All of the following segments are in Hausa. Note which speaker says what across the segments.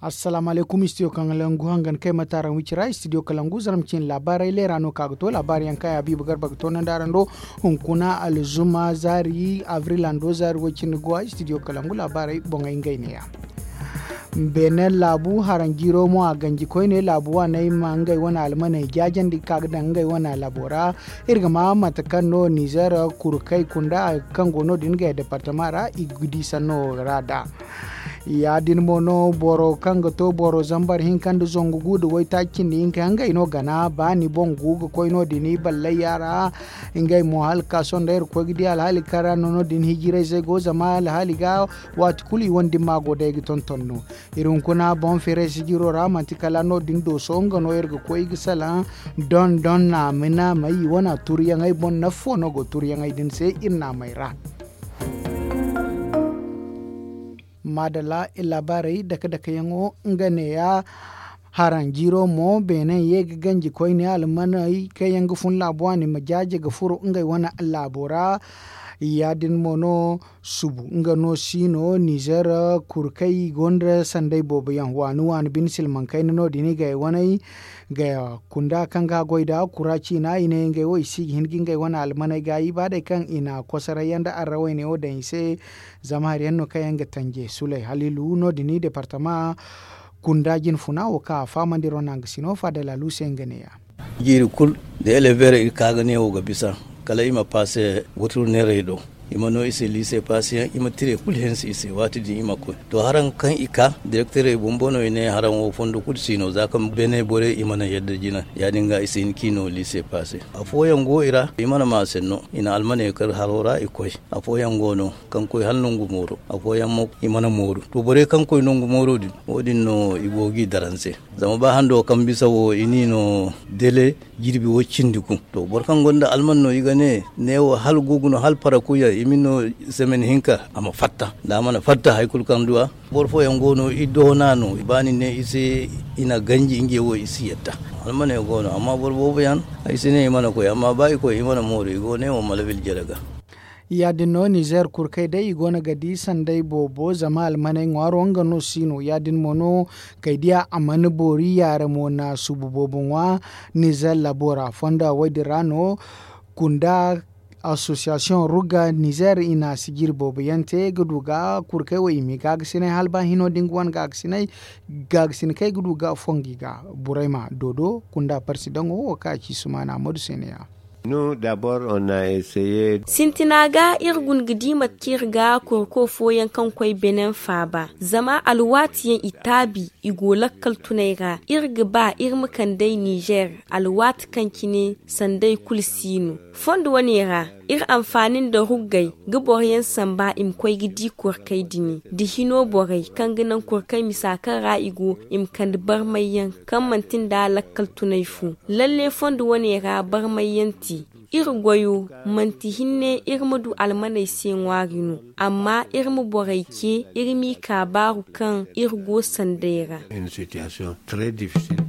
Speaker 1: Assalamu alaikum studio Kalangu hangan kai mataran wicira studio Kalangu zaramcin labarai lerano kagato labari yankai Habibu Garba to nan darando hunkuna alzuma zari avril ando zari wacin go studio Kalangu labarai bonga ingai ya benen labu harangiro mo a ganji koyne labu wa nay mangai wana almana jajan di kagda ngai wana labora irga ma matakan no Niger kurkai kunda kango no dinga departamara igudi sano rada ya din mono boro kanga to boro zambar hinkan zongu gudu wai takin ni inka ngai no gana bani bongu ko ino dini balle yara ingai mo halka son der ko gidi al hali kara no din hijire ze go zama al hali ga wat kuli wondi mago de giton tonno irun kuna bon fere sigiro ramanti kala no din do songa no ergo ko igisala don na mina mai wana turiya ngai bon na fono go turiya ngai din se inna mai ra madala ilabarai daka yango ngane ya haranjiro mo benen yega ganji koyne almanai kayangu fun labwani majaje ga furo ngai wana labora yadin mono subu ngano sino Niger kurkai gonda sandai bobo yan wanu bin silman kai no dini ga wanai ga kunda kanga goida kuraci na ine ngai wai si hingin ngai wana almanai ga ibada kan ina kosara yanda arrawai ne o dan sai zamar yanno kayan ga tanje sulai halilu no dini departement kunda jin funa o ka famandiro nang sino fadala lusengene ya
Speaker 2: jiri kul de elevere kaga ne o ga bisa kala ima passe wotur neredo ima no ise lycée passe ima tire kul hensi ise wati di ima ko to haran kan ika directeur e bombono ine haran o fondo kul sino zakam bene bore ima na yedda jina ya dinga ise kino lycée passe afoyan go ira ima na masenno ina almane kar harora ikoy afoyan go no kan koy halnungu moro afoyan mo ima na moro to bore kan koy nungu moro din odin no ibogi daranse zama ba hando kan bisa wo inino dele jirbi woccindi ku to borkan gonda alman no igane newo hal guguno hal para kuya imino semen hinka ama fatta da mana fatta haykul kan duwa borfo yangono idonano ibani ne ise ina ganji inge wo isi yatta alman e gono amma borbo bayan aisine imana ko amma bai ko imana mori go ne wo malabil jaraga
Speaker 1: yadin Niger kurkai dai gona gadi sandai bobo zama almanai ngwaro ngano sino yadin mono kaidia amani bori yare mona subu bobon wa Niger labora fonda wadirano kunda association ruga Niger ina sigir bobo yante guduga kurkai wa imi gagsine halba hino dingwan gagsine kai guduga fongiga buraima dodo kunda parsidango wakachi sumana modu senia.
Speaker 3: Nous, d'abord, on a essayé...
Speaker 4: Sintinaga irgun gidimat kirga kurko foyan kan kwai benen faba. Zama alwatiyan itabi igolakal tunaiga. Irga ba irmukan dai Niger alwat kan kine sandai kulsinu. Fondo wani ra ir amfanin da rugai gaboriyan samba im kwai gidi kurkai dini. Di hino borai kan ganan kurkai misakan ra'igo im kan bar mayan kan mantin da lakkal tunaifu. Lalle fondo wani ra bar mayanti. Irgoyo manti hinne irmudu almanai sen warinu amma irmu boraike irmi kabaru kan irgo sandera.
Speaker 3: Une situation très difficile.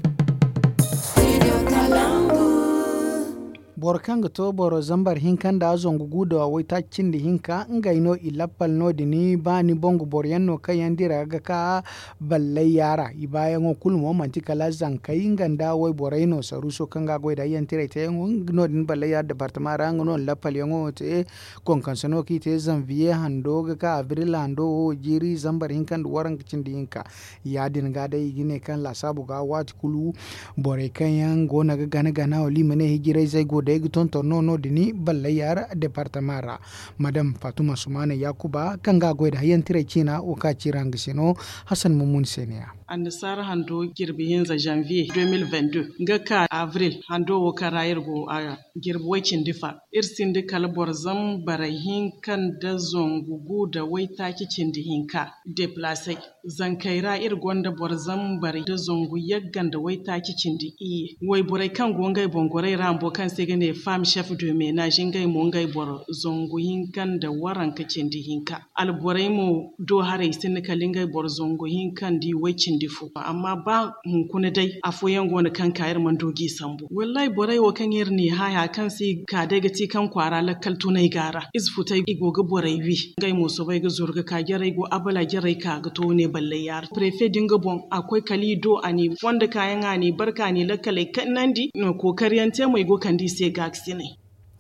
Speaker 1: borkanga to boro zambar hinkan da zongu gudo wai taccin da hinka ngaino ilappal no dini bani bongo boryanno kayandira ga ka ballai yara ibayan o kulmo manti kala zankai nganda wai boraino saruso kanga goida yantire te no din ballai ya departement rango no lappal yango te konkansano ki te janvier hando ga ka avril hando jiri zambar hinkan da waran cin da hinka ya din ga dai gine kan la sabu ga wat kulu bore kayan gona ga gana gana oli mene hijirai zai go da giton torno no dini balle yara departement ra madam Fatuma Sumana Yakuba kanga goida yantire cina o ka cirang sino Hassan Mumun Senia
Speaker 5: Andisar hando girbi hinza janvier 2022 nga ka avril hando wo karayir go a girbi wacin difa irsin de kalbor zam barahin kan da zongugu da waita kicin di hinka deplace zankaira ir gonda borzam bari da zongu yaggan da waita kicin di i wai borai kan gongai bongorai rambo kan sai gane fam chef de ménage ngai mo ngai bor zongu hinkan da waran kicin di hinka alborai mo do hare sin kalingai bor zongu hinkan di wacin difu amma ba hunkuna dai a foyan gona kan kayar mandogi sambo wallahi borai wa kan yirni haya kan sai ka daga ti kan kwara lakkal tunai gara isfutai igoga borai wi gai musu bai ga zurga ka gerai go abala gerai ka ga to ne balle yar prefe dinga bon akwai kalido ani wanda kayan ani barka ni lakkale kan nandi no kokariyante mai go kan di sai gaksine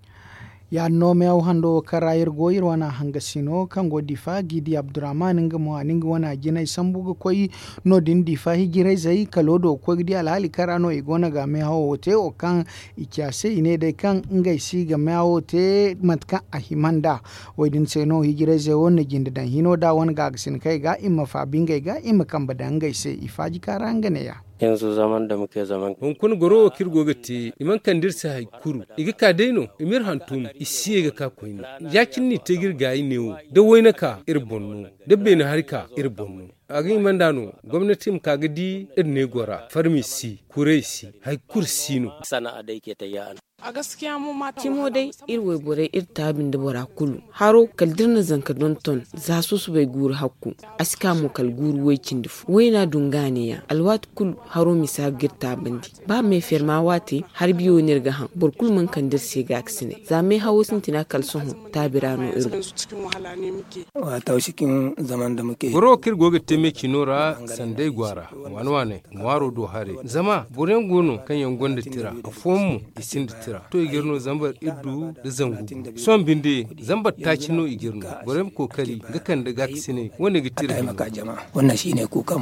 Speaker 1: ya nome au hando karayir goyir wana hangasino kango difa gidi abdurrahman ngamo aninga wana gina isambuga koi no din difa higirai zai kalodo ko gidi alhali karano igona ga me hawo te o kan ikyase ine de kan ngai si ga me hawo te matka ahimanda wadin se no higirai zai wonna ginda dan hino da wan ga gsin kai ga imma fa bingai ga imma kamba da ngai se ifaji karanga ne ya
Speaker 6: yanzu zaman da muke zaman
Speaker 7: kun goro kirgo gati iman kandir sa haikuru iga ka daino imir hantum isiye ga ka koyni yakin ni tegir gayi newo da woina ka irbonno da bena harka irbonno agin mandano gwamnatin kagadi irne gora farmisi kuresi haikur sino
Speaker 6: sana'a da yake ta yana
Speaker 8: a gaskiya mu mata
Speaker 9: kimo dai irwe bore irtabin da bora kulu haro kaldirna zanka don ton za su bai guru hakku aska mu kal guru wai cindifu waina dungane ya alwat kul haro misa girta bandi ba mai firma wate har biyo nirga han burkul man kandir se ga aksine za mai hawo sintina kalson tabirano iru
Speaker 8: cikin wahala ne muke
Speaker 6: wa taushikin zaman da muke
Speaker 7: goro kirgo ga teme kinora sandai gwara wanwane waro do hare zama buren gono kan yangon da tira a fomu isin da to igirno zambar iddu da zangu son binde zambar takino igirno gorem kokari ga kan da gaksine wani gitira
Speaker 6: maka jama'a wannan shine kukan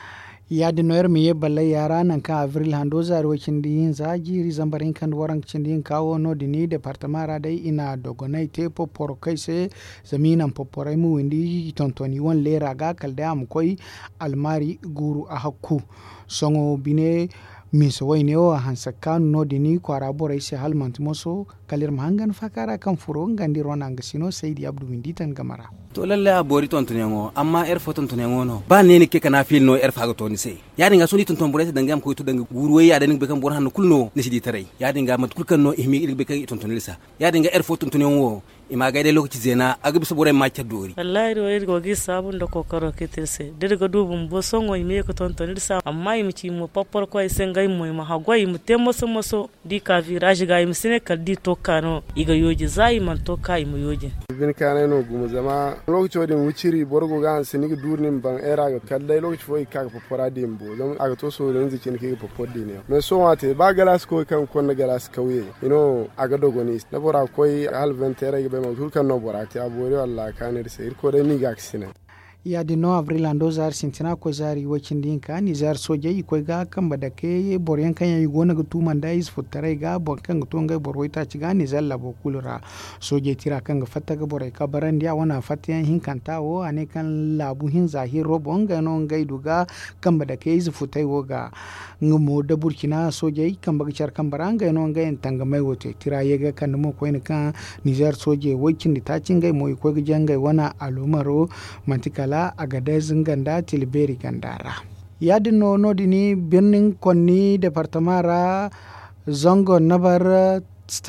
Speaker 1: ya di noyar miye balle yara nan ka avril hando zaro kindin zagi zambarin kan waran kindin kawo no dini departamara dai ina dogonai te popor kai se zaminan poporai mu windi tontoni won lera ga kalda am koi almari guru a hakku songo bine miso wayne o hansa kan no dini kwara borai se halmant moso kalir mahangan fakara kan furo ngandi ronanga sino saidi abdu winditan gamara
Speaker 10: to lalle a bori ton tunengo amma er foton tunengo no ba ne ke kana fil no er fago to ni se ya dinga soni ton borai dangam ko to danga gurwe ya danin be kan bor hanno kulno ne sidi tarai ya dinga mat kulkan no ihmi be kan ton tonilsa ya dinga er foton tunengo ima gaide lokaci zena aga bisa borai ma ta dori
Speaker 11: wallahi do er gogi sabun da kokaro kitirse dirga dubun bo songo ime ko ton tonilsa amma imi ci mo popor ko sen gai mo ma hagwai mu temmo so di ka virage gai mu sine kal di tokkano iga yoji zai man tokka imu yoji
Speaker 12: bin kana no gumu zama lokaci wadin wuciri borgo ga sinigi durnin ban era ga kallai lokaci foi ka popora dimbo don aga to so renzi kin ke popodi ne me so wate ba galas ko kan kon galas kauye aga dogoni na bora koi hal 20 era be ma turkan no bora ti abore wallahi kanir sai ko dai ni ga kisine
Speaker 1: ya di no avril ando zar sintina ko zari wakin din ka ni zar soje ko ga kan ba da ke boryan kan yi gona ga tuman da is futare ga bon kan ga tonga borwita ci ga ni zalla bo kulura soje tira kan ga fatta ga borai ka baran dia wana fatiyan hin kan tawo ane kan labu hin zahiro bon ga non ga duga kan ba da ke is futai wo ga ngumo da burkina soje kan ba char kan baranga non ga en tanga mai wote tira ye ga kan mo ko ni kan ni zar soje wakin ta cin ga mo ko ga janga wana alumaro mantikala a gada zinganda tilberi gandara yadin no dini birnin konni departamara zongo nabar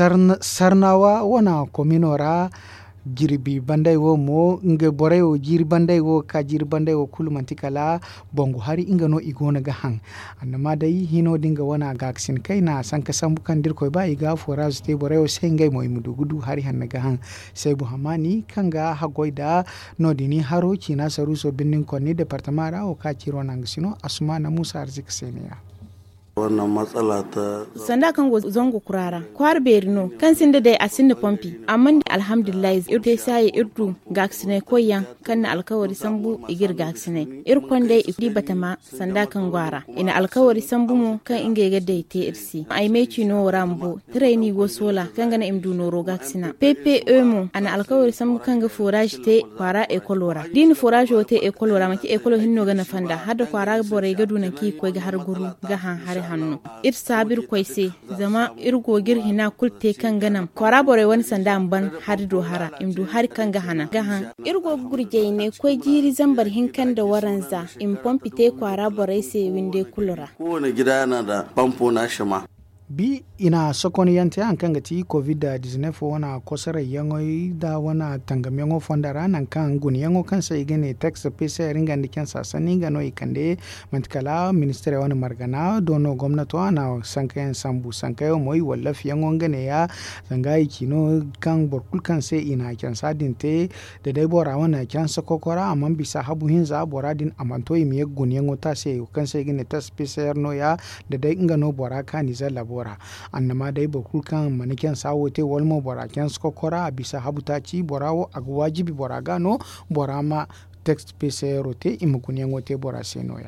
Speaker 1: sarnawa wana kominora jirbi bandai wo mo nge borai wo jiri bandai wo ka jiri bandai wo kulu mantikala bongo hari inga no igona ga hang annama dai hino dinga wana gaksin kai na sanka sambukan dirko ba iga foraz te borai wo sengai mo imudu gudu hari hanna ga hang sai bu hamani kanga hagoida no dini haro china saruso binnin konni departamara o ka ciro nangisino asuma na musa arzik seniya
Speaker 13: wannan matsala ta
Speaker 14: sanda kan go zongo kurara kwar berino kan sinde dai asinne pompi amma alhamdulillah irte sai irdu gaksine koyan kan alkawari sambu igir gaksine irkon dai ikdi batama sanda kan gwara ina alkawari sambu mo kan inge ga dai te irsi ai meci no rambo traini go sola kan gana imdu no ro gaksina pepe emo ana alkawari sambu kan ga forage te kwara e kolora din forage te e kolora maki e kolo hinno ga na fanda hada kwara bore ga duna ki ko ga har guru ga han har hannu ir sabir koise zama ir gogir hina kulte kan ganam kwara bore wani sanda ban har do hara imdu har kan ga hana gahan ir gogurje ne ko jiri zambar hinkan da waranza in pompite kwara bore se winde kulura
Speaker 13: kowane gida yana da famfo na shima
Speaker 1: bi ina sokoni yante an kanga ti covid-19 wana kosara yango da wana tangam yango fondara nan kan gun yango kansa igene text pesa ringa ndikan sasani ngano ikande mantikala ministere wana margana dono gwamnato ana sankayan sambu sankayo moy wallaf yango ngane ya zangai kino kan borkul kanse ina kan sadinte da dai bora wana kan sokokora amman bisa habu hinza boradin amanto imi gun yango tase kansa igene text pesa no ya da dai ngano bora kani zalla bora annama dai bakul kan maniken sawote walmo bora ken skokora bisa habutaci borawo agwajibi bora gano bora ma text pese rote imukuni ngote bora senoya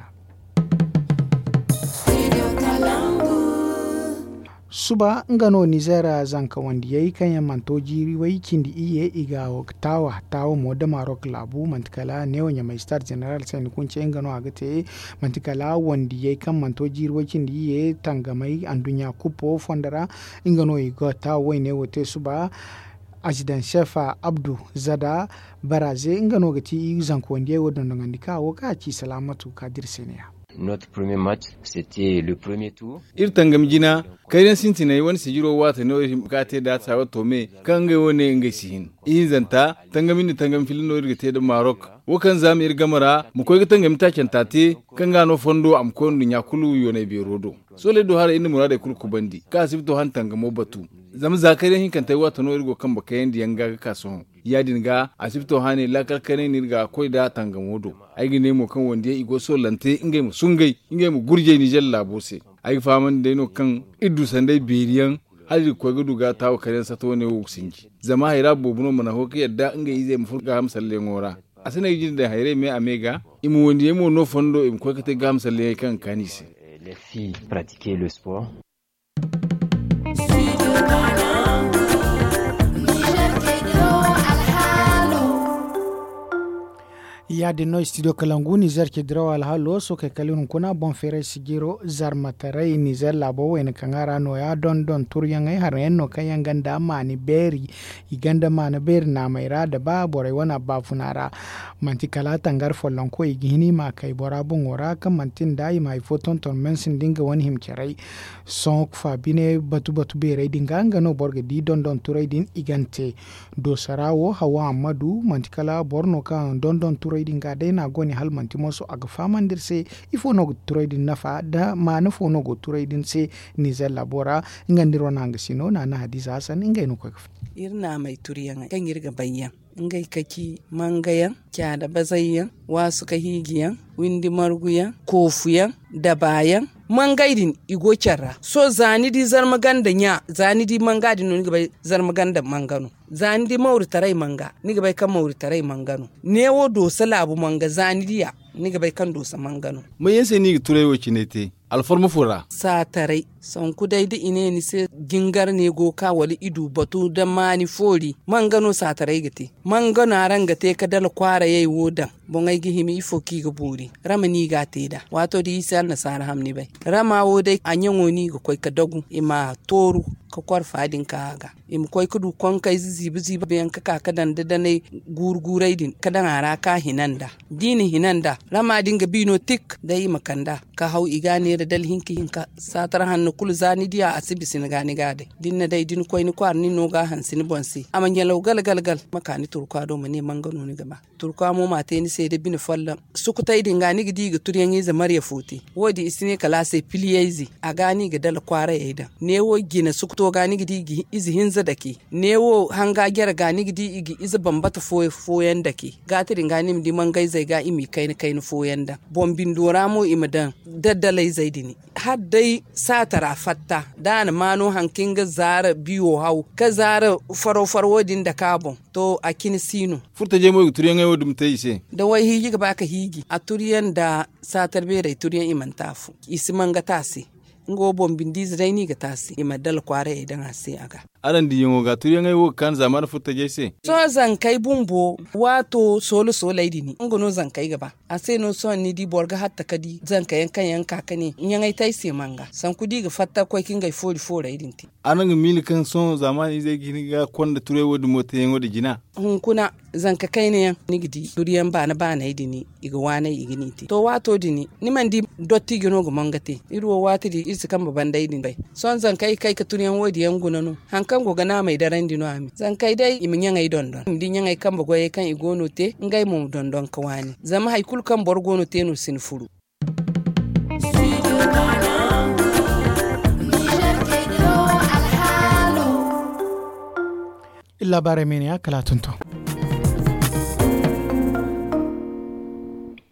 Speaker 1: suba ngano nizera zanka wandi yayi kanya mantoji wai kindi iye iga tawa moda marok labu mantikala ne wanya mai star general sai kunce ngano agate mantikala wandi yayi kan mantoji wai kindi iye tangamai andunya kupo fondara ngano iga tawa ne wote suba ajidan shefa abdu zada baraze ngano gati zanka wandi yayi wadon ngandika woka ci salamatu kadir seniya.
Speaker 15: Notre premier match, c'était le premier tour.
Speaker 16: Irtangam jina kaidan sintinai wani sigiro wata no kate da tawa tome kanga wone ngai sihin. Izanta tangamin tangam filin no irgate da Maroc. Wokan zam irgamara mu koy tangam ta kentate kanga no fondo am ko nya kulu yone be rodo. Sole do har inda murade kulku bandi. Ka sibto han tangamo batu. Zam zakare hin kan tai wata no irgo kan bakayen dianga ka so. Yadin ga asibto hane lakal kane nirga koy da tangamodo ay gine mo kan wonde igo so lante ingay mo sungay ingay mo gurje ni jella bose ay faman de no kan iddu sandai beriyan hali ko gudu ga tawo karen sato ne wo sinji zama hayra bobuno mana hoki yadda ingay ize mu furga hamsalle ngora asana yijin da hayre me amega imu wonde mo no fondo im ko kate ga hamsalle kan kanisi.
Speaker 15: Les filles pratiquaient le sport.
Speaker 1: ya de no studio kalangu Niger ke draw al halo so ke kalun kuna bon fere sigiro zarmatarai Niger labo wen kangara no ya don turyan ai har enno kayan ganda mani beri iganda mana beri na mai rada ba bore wana ba funara manti kala tangar follon ko igini ma kai bora bun ora kan mantin dai mai foton ton mensin dinga wani himkerai son fa bine batu bere dinga ngano borge di don turai din igante do sarawo hawa amadu manti kala borno kan don turai dinga dai na goni halmanti moso aga famandir se ifo no turai din nafa da ma na fo no go turai din se Niger labora ngandiro nanga sino na hadiza hasan ngai no ko
Speaker 17: irna mai turiyan kan yirga bayyan ngai kaki mangayan kya da bazayyan wasu ka higiyan windi marguyan kofuyan da bayan mangaidin igo kyarra so zani di zarmaganda nya zani di mangadi no niga bai zarmaganda mangano zani di mauri tarai manga niga bai kan mauri tarai mangano newo dosa labu manga zani diya niga bai kan dosa mangano
Speaker 16: mai yanse ni turai wace ne te alfarma fura
Speaker 17: sa tarai son kudai da ine ni se gingar ne go ka wali idu batu da mani fori mangano sa tarai gate mangano arangate ka dal kwara yayi wodan bon ai gihimi ifo ki ga buri ramani ga teda wato di isa na sara hamni bai rama wo dai anyango ni ga koi ka dagu ima toru ka kwar fadin ka ga im koi kudu kon kai zibi bayan ka dan da ne gurgurai din kadan ara ka hinanda dini hinanda rama dinga bino tik dai makanda ka hau igane da dal hinki hinka satar hannu kul zani dia asibi sin gani gade dinna dai din koi ni kwar ni no ga hansin bonsi amanya law gal makani turka do mane mangano ni gaba turka mo mate ni sai da bin falla sukutai dinga ni gidi ga turyan yi zamar ya futi wodi isine kala sai filiyezi a gani ga dal kwara yaida ne wo gina sukuto gani gidi izi hinza dake ne wo hanga gyara gani gidi igi izi bambata foyen dake gati dinga ni di mangai zai ga imi kai ni foyen da bombin dora mo imadan daddalai zaidini har dai satara fatta dana mano hankin ga zara biyo hau ka zara farwadin da kabon to a kini sino
Speaker 16: furta je mo turiyan ai wodum tai se
Speaker 17: da wai higi ga baka higi a turiyan da satar bere turiyan imantafu isi manga tasi ngo bombin dizi dai ni ga tasi imadal kware idan ase aga
Speaker 16: aran di yongo ga turiyan ai wo kan zaman futta jese
Speaker 17: so zankai bumbo wato solo dini ngono zankai gaba ase no son ni di borga hatta kadi zankai kan yanka kane nyangai tai se manga san kudi ga fatta ko kinga fori idinti
Speaker 16: anan ga mil kan son zaman zai gini ga konda ture wodi mota yango da jina
Speaker 17: kuna zanka kai ne nigidi duriyan bana idini iga wana iginiti to wato dini niman di dotti gino go mangate irwo wati di isi kan babanda idin bai son zankai kai ka turiyan wodi yanguna no hankan go gana mai daren dino ami zankai dai iminya ngai dondon ndi nyangai kan bagoye kan igono te ngai mum dondon kawani zama haikul kan borgono te no sin furu
Speaker 1: illa bare mene ya kala tunto